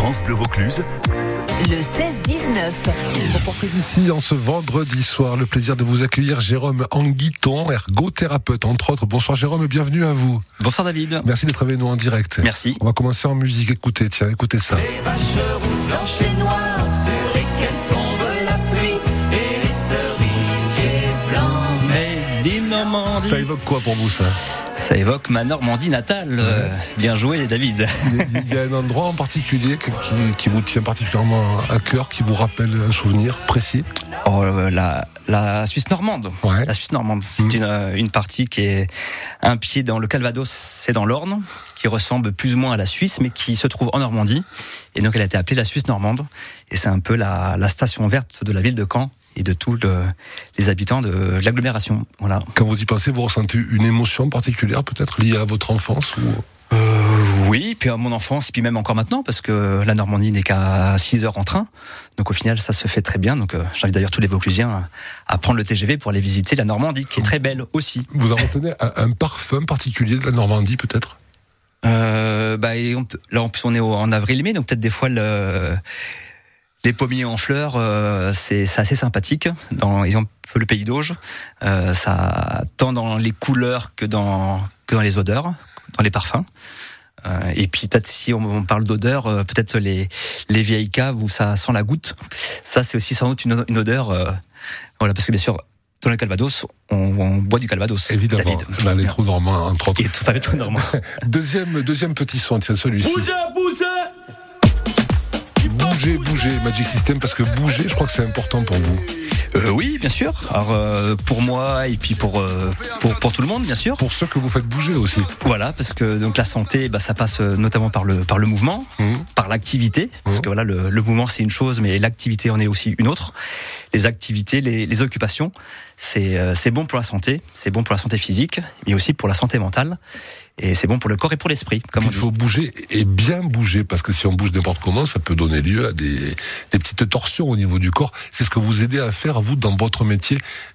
France Bleu Vaucluse. Le 16-19. Pour porter d'ici en ce vendredi soir, le plaisir de vous accueillir Jérôme Anguiton, ergothérapeute entre autres. Bonsoir Jérôme et bienvenue à vous. Bonsoir David. Merci d'être avec nous en direct. Merci. On va commencer en musique. Écoutez ça. Les vaches rousses, blanches et noires, sur lesquelles tombe la pluie, et les cerisiers blancs. Made in Normandie. Ça évoque quoi pour vous ça? Ça évoque ma Normandie natale. Bien joué David. Il y a un endroit en particulier qui vous tient particulièrement à cœur, qui vous rappelle un souvenir précis? La Suisse normande. Ouais. La Suisse normande, c'est une partie qui est un pied dans le Calvados, c'est dans l'Orne, qui ressemble plus ou moins à la Suisse, mais qui se trouve en Normandie. Et donc elle a été appelée la Suisse normande. Et c'est un peu la station verte de la ville de Caen et de tous les habitants de l'agglomération. Voilà. Quand vous y passez, vous ressentez une émotion particulière, peut-être liée à votre enfance ou... Oui, puis à mon enfance, et puis même encore maintenant, parce que la Normandie n'est qu'à 6 heures en train. Donc au final, ça se fait très bien. Donc j'invite d'ailleurs tous les Vauclusiens à prendre le TGV pour aller visiter la Normandie, qui est très belle aussi. Vous en retenez un parfum particulier de la Normandie, peut-être? Là, en plus, on est en avril-mai, donc peut-être des fois les pommiers en fleurs, c'est assez sympathique. Ils ont un peu le pays d'Auge, ça tant dans les couleurs que dans les odeurs, dans les parfums. Et puis peut-être si on parle d'odeur, peut-être les vieilles caves où ça sent la goutte. Ça c'est aussi sans doute une odeur. Voilà, parce que bien sûr dans le Calvados, on boit du Calvados. Évidemment, dans les trous normands entre autres. Et tout les trous normands. Deuxième petit son, tiens celui-ci. Bouger, Magic System, parce que bouger, je crois que c'est important pour vous. Oui, bien sûr. Alors pour moi et puis pour tout le monde, bien sûr. Pour ceux que vous faites bouger aussi. Voilà, parce que donc la santé, ça passe notamment par le mouvement, par l'activité. Parce que voilà, le mouvement c'est une chose, mais l'activité en est aussi une autre. Les activités, les occupations, c'est bon pour la santé, c'est bon pour la santé physique, mais aussi pour la santé mentale. Et c'est bon pour le corps et pour l'esprit, comme on dit. Il faut bouger et bien bouger, parce que si on bouge n'importe comment, ça peut donner lieu à des petites torsions au niveau du corps. C'est ce que vous aidez à faire, vous, dans votre métier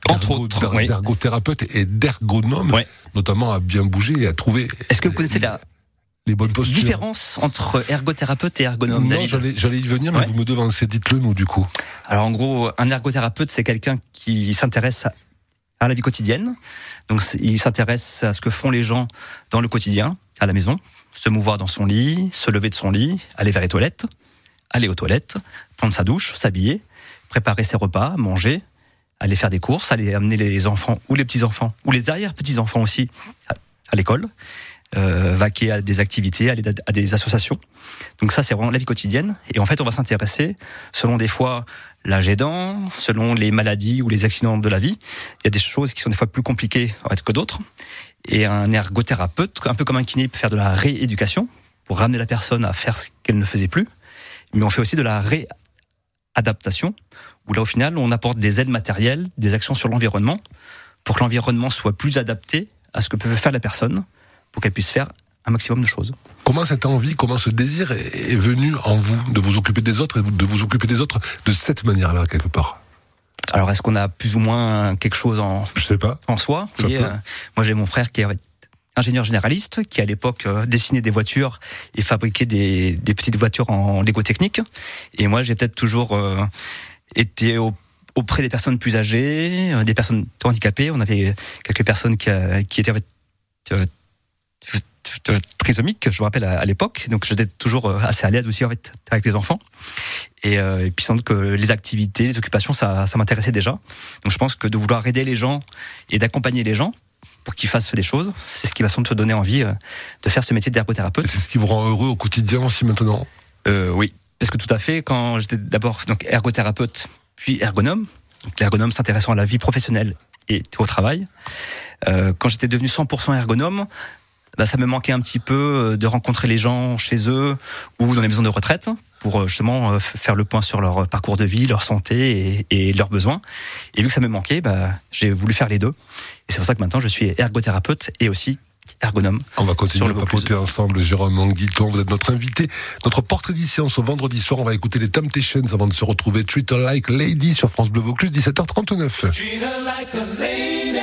d'ergothérapeute et d'ergonome, notamment à bien bouger et à trouver... Est-ce que vous connaissez les bonnes postures? Différence entre ergothérapeute et ergonome, Non, David. j'allais y venir, mais vous me devancez. Dites-le nous, du coup. Alors, en gros, un ergothérapeute, c'est quelqu'un qui s'intéresse à la vie quotidienne. Donc, il s'intéresse à ce que font les gens dans le quotidien, à la maison. Se mouvoir dans son lit, se lever de son lit, aller vers les toilettes, aller aux toilettes, prendre sa douche, s'habiller, préparer ses repas, manger, aller faire des courses, aller amener les enfants ou les petits-enfants, ou les arrière-petits-enfants aussi, à l'école, vaquer à des activités, aller à des associations. Donc ça, c'est vraiment la vie quotidienne. Et en fait, on va s'intéresser, selon des fois l'âge aidant, selon les maladies ou les accidents de la vie. Il y a des choses qui sont des fois plus compliquées que d'autres. Et un ergothérapeute, un peu comme un kiné, peut faire de la rééducation pour ramener la personne à faire ce qu'elle ne faisait plus. Mais on fait aussi de la réadaptation, où là, au final, on apporte des aides matérielles, des actions sur l'environnement, pour que l'environnement soit plus adapté à ce que peut faire la personne, pour qu'elle puisse faire un maximum de choses. Comment cette envie, comment ce désir est venu en vous de vous occuper des autres et de vous occuper des autres de cette manière-là, quelque part? Alors, est-ce qu'on a plus ou moins quelque chose Je sais pas. En soi? Moi, j'ai mon frère qui est ingénieur généraliste, qui à l'époque dessinait des voitures et fabriquait des petites voitures en Lego technique. Et moi, j'ai peut-être toujours été auprès des personnes plus âgées, des personnes handicapées. On avait quelques personnes qui étaient trisomique, je me rappelle à l'époque, donc j'étais toujours assez à l'aise aussi avec les enfants. Et puis sans doute que les activités, les occupations, ça m'intéressait déjà. Donc je pense que de vouloir aider les gens et d'accompagner les gens pour qu'ils fassent des choses, c'est ce qui va sans doute te donner envie de faire ce métier d'ergothérapeute. C'est ce qui vous rend heureux au quotidien aussi maintenant? Oui, parce que tout à fait, quand j'étais d'abord donc ergothérapeute, puis ergonome, donc l'ergonome s'intéressant à la vie professionnelle et au travail, quand j'étais devenu 100% ergonome, ça me manquait un petit peu de rencontrer les gens chez eux ou dans les maisons de retraite pour justement faire le point sur leur parcours de vie, leur santé et leurs besoins. Et vu que ça me manquait, j'ai voulu faire les deux. Et c'est pour ça que maintenant je suis ergothérapeute et aussi ergonome. On va continuer à papoter ensemble. Jérôme Anguiton, vous êtes notre invité. Notre portrait d'édition ce vendredi soir, on va écouter les Temptations avant de se retrouver. Treat Her Like a Lady sur France Bleu Vaucluse, 17h39. Treat her like a lady.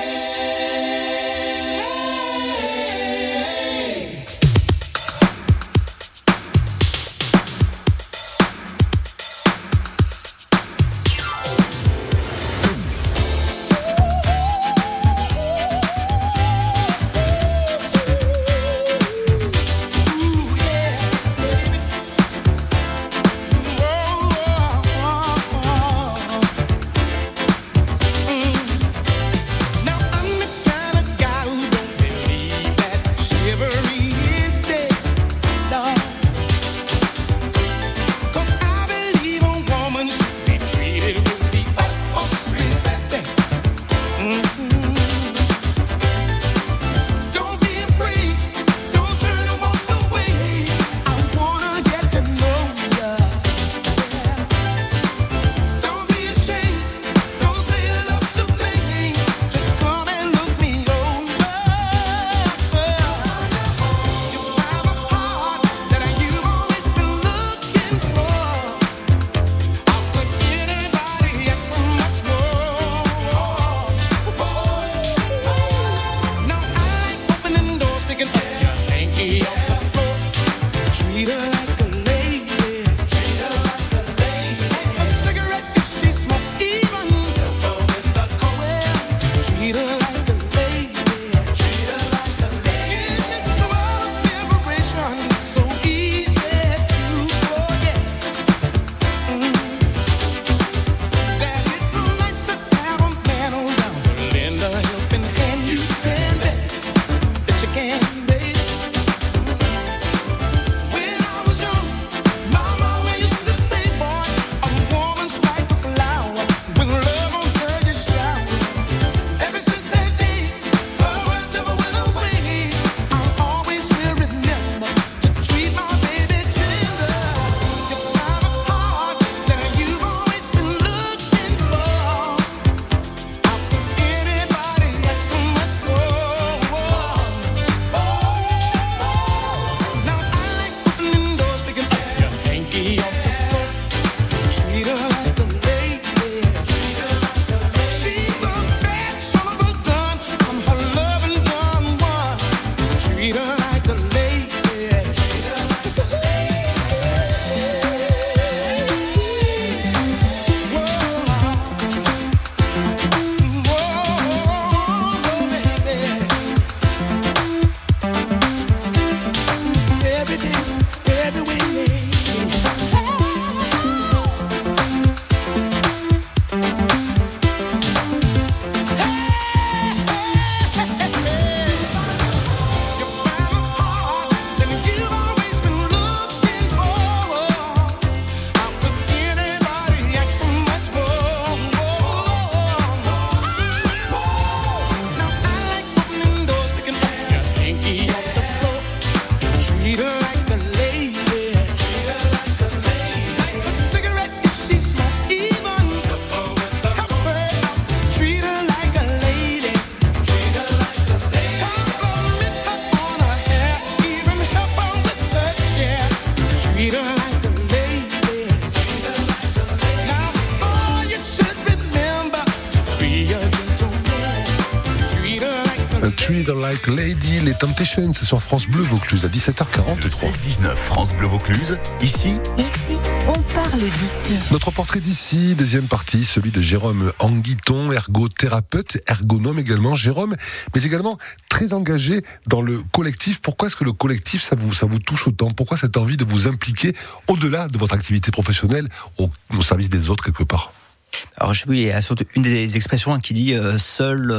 Treat Her Like Lady, les Temptations, c'est sur France Bleu Vaucluse à 17h43. Le 16-19 France Bleu Vaucluse, ici, on parle d'ici. Notre portrait d'ici, deuxième partie, celui de Jérôme Anguiton, ergothérapeute, ergonome également. Jérôme, mais également très engagé dans le collectif. Pourquoi est-ce que le collectif, ça vous touche autant? Pourquoi cette envie de vous impliquer au-delà de votre activité professionnelle au service des autres quelque part? Alors il y a surtout une des expressions qui dit seul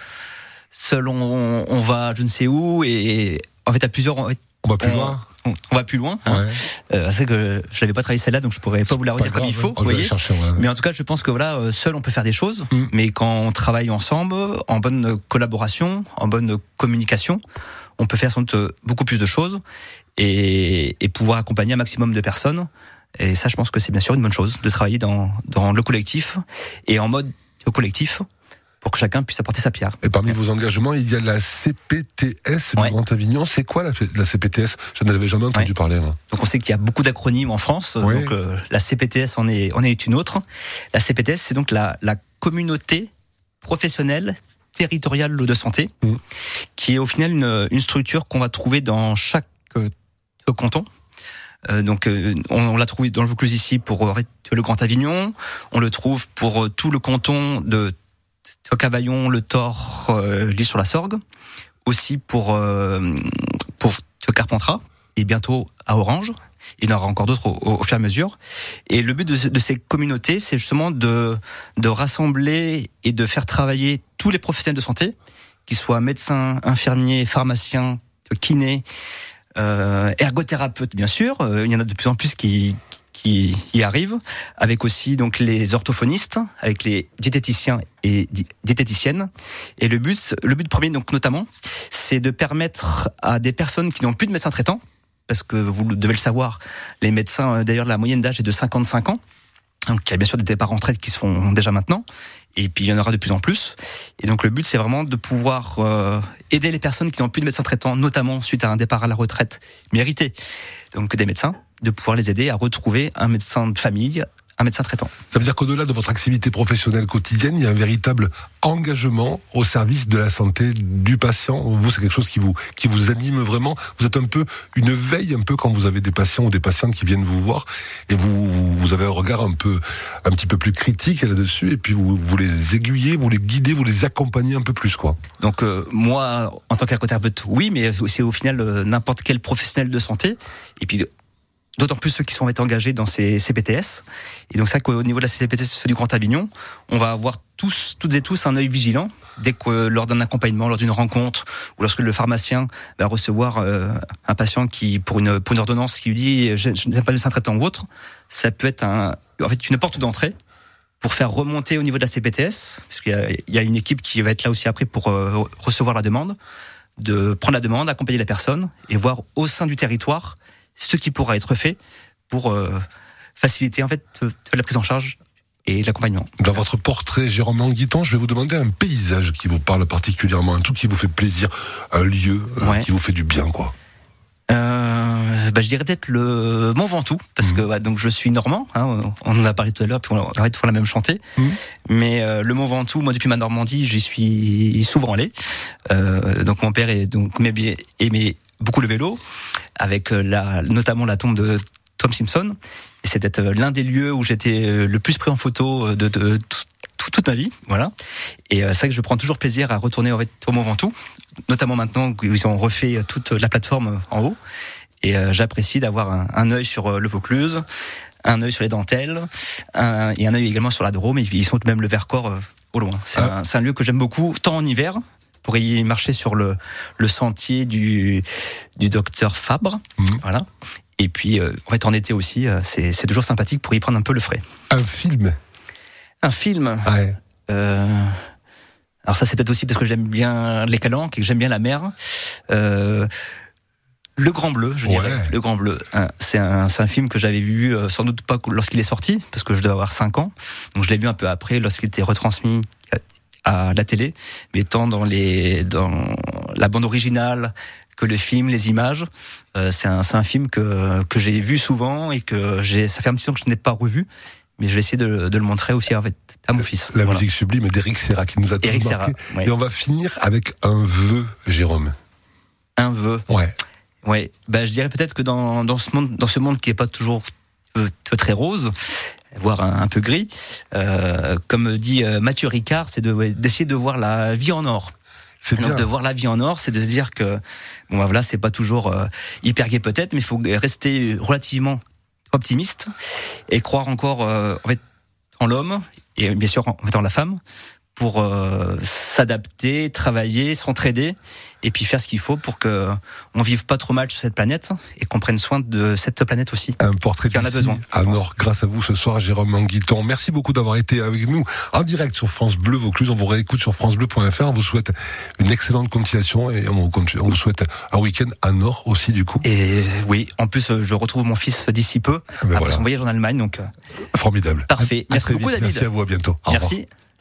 on va je ne sais où, et en fait à plusieurs on va plus loin. On va plus loin. Hein. C'est que je l'avais pas travaillé celle-là, donc je pourrais pas vous la redire comme il faut. Vous voyez. Mais en tout cas, je pense que voilà, seul on peut faire des choses, mais quand on travaille ensemble, en bonne collaboration, en bonne communication, on peut faire sans doute beaucoup plus de choses et pouvoir accompagner un maximum de personnes. Et ça, je pense que c'est bien sûr une bonne chose de travailler dans le collectif et en mode collectif pour que chacun puisse apporter sa pierre. Et parmi vos engagements, il y a la CPTS du Grand Avignon. C'est quoi la CPTS? Je n'avais jamais entendu parler. Moi. Donc on sait qu'il y a beaucoup d'acronymes en France. Donc la CPTS en est une autre. La CPTS, c'est donc la communauté professionnelle territoriale de santé, qui est au final une structure qu'on va trouver dans chaque canton. Donc on l'a trouvé dans le Vaucluse ici pour le Grand Avignon, on le trouve pour tout le canton de Cavaillon, le Thor, l'Île-sur-la-Sorgue, aussi pour Carpentras et bientôt à Orange. Il y en aura encore d'autres au fur et à mesure. Et le but de ces communautés, c'est justement de rassembler et de faire travailler tous les professionnels de santé, qu'ils soient médecins, infirmiers, pharmaciens, kinés, ergothérapeutes bien sûr. Il y en a de plus en plus qui y arrivent, avec aussi donc les orthophonistes, avec les diététiciens et diététiciennes. Et le but premier donc notamment, c'est de permettre à des personnes qui n'ont plus de médecin traitant, parce que vous devez le savoir, les médecins d'ailleurs la moyenne d'âge est de 55 ans. Donc il y a bien sûr des départs en retraite qui se font déjà maintenant, et puis il y en aura de plus en plus. Et donc le but c'est vraiment de pouvoir aider les personnes qui n'ont plus de médecin traitant, notamment suite à un départ à la retraite mérité, donc des médecins, de pouvoir les aider à retrouver un médecin de famille, un médecin traitant. Ça veut dire qu'au-delà de votre activité professionnelle quotidienne, il y a un véritable engagement au service de la santé du patient. Vous, c'est quelque chose qui vous anime vraiment. Vous êtes un peu une veille, un peu quand vous avez des patients ou des patientes qui viennent vous voir, et vous avez un regard un petit peu plus critique là-dessus, et puis vous les aiguillez, vous les guidez, vous les accompagnez un peu plus, quoi. Donc moi, en tant qu'ergothérapeute, oui, mais c'est au final n'importe quel professionnel de santé, et puis d'autant plus ceux qui sont engagés dans ces CPTS. Et donc c'est vrai qu'au niveau de la CPTS du Grand Avignon, on va avoir toutes et tous un œil vigilant dès que lors d'un accompagnement, lors d'une rencontre, ou lorsque le pharmacien va recevoir un patient qui pour une ordonnance qui lui dit je n'ai pas de médecin traitant ou autre, ça peut être une porte d'entrée pour faire remonter au niveau de la CPTS, parce qu'il y a une équipe qui va être là aussi après pour recevoir la demande, de prendre la demande, accompagner la personne et voir au sein du territoire ce qui pourra être fait pour faciliter en fait la prise en charge et l'accompagnement. Dans votre portrait, Jérôme Anguiton, je vais vous demander un paysage qui vous parle particulièrement, un truc qui vous fait plaisir, un lieu qui vous fait du bien, quoi. Je dirais peut-être le Mont Ventoux, parce que donc je suis normand, on en a parlé tout à l'heure, puis on arrête de faire la même chantée. Mais le Mont Ventoux, moi depuis ma Normandie, j'y suis souvent allé. Donc mon père aimait beaucoup le vélo, avec notamment la tombe de Tom Simpson. Et c'est peut-être l'un des lieux où j'étais le plus pris en photo de toute ma vie, voilà. Et c'est vrai que je prends toujours plaisir à retourner au Mont Ventoux, notamment maintenant qu'ils ont refait toute la plateforme en haut. Et j'apprécie d'avoir un œil sur le Vaucluse, un œil sur les dentelles, et un œil également sur la Drôme, et puis ils sont même le Vercors au loin. C'est un lieu que j'aime beaucoup, tant en hiver, pour y marcher sur le sentier du docteur Fabre, voilà. Et puis en été aussi, c'est toujours sympathique pour y prendre un peu le frais. Un film. Ouais. Alors ça c'est peut-être aussi parce que j'aime bien les calanques et que j'aime bien la mer. Le Grand Bleu, je dirais. Le Grand Bleu. C'est un film que j'avais vu sans doute pas lorsqu'il est sorti, parce que je devais avoir 5 ans. Donc je l'ai vu un peu après, lorsqu'il était retransmis à la télé, mais tant dans la bande originale que le film, les images. C'est un film que j'ai vu souvent et que ça fait un petit temps que je n'ai pas revu. mais je vais essayer de le montrer aussi à mon fils. La Voilà. musique sublime d'Éric Serra qui nous a tous Éric marqué. Serra, ouais. Et on va finir avec un vœu, Jérôme. Un vœu. Ouais. Ouais. Je dirais peut-être que dans ce monde qui est pas toujours très rose, voire un peu gris, comme dit Mathieu Ricard, c'est d'essayer de voir la vie en or. C'est bien. Donc de voir la vie en or, c'est de se dire que voilà, c'est pas toujours hyper gai peut-être, mais il faut rester relativement optimiste et croire encore en l'homme et bien sûr en la femme pour s'adapter, travailler, s'entraider et puis faire ce qu'il faut pour que on vive pas trop mal sur cette planète et qu'on prenne soin de cette planète aussi. Un portrait qui en a d'ici besoin. à Nord grâce à vous ce soir, Jérôme Manguiton. Merci beaucoup d'avoir été avec nous en direct sur France Bleu Vaucluse. On vous réécoute sur francebleu.fr. On vous souhaite une excellente continuation et on vous souhaite un week-end à Nord aussi du coup. Et oui, en plus je retrouve mon fils d'ici peu après voilà. son voyage en Allemagne, donc Formidable. parfait. À Merci très beaucoup vite. David. Merci à vous, à bientôt. Au revoir. Merci.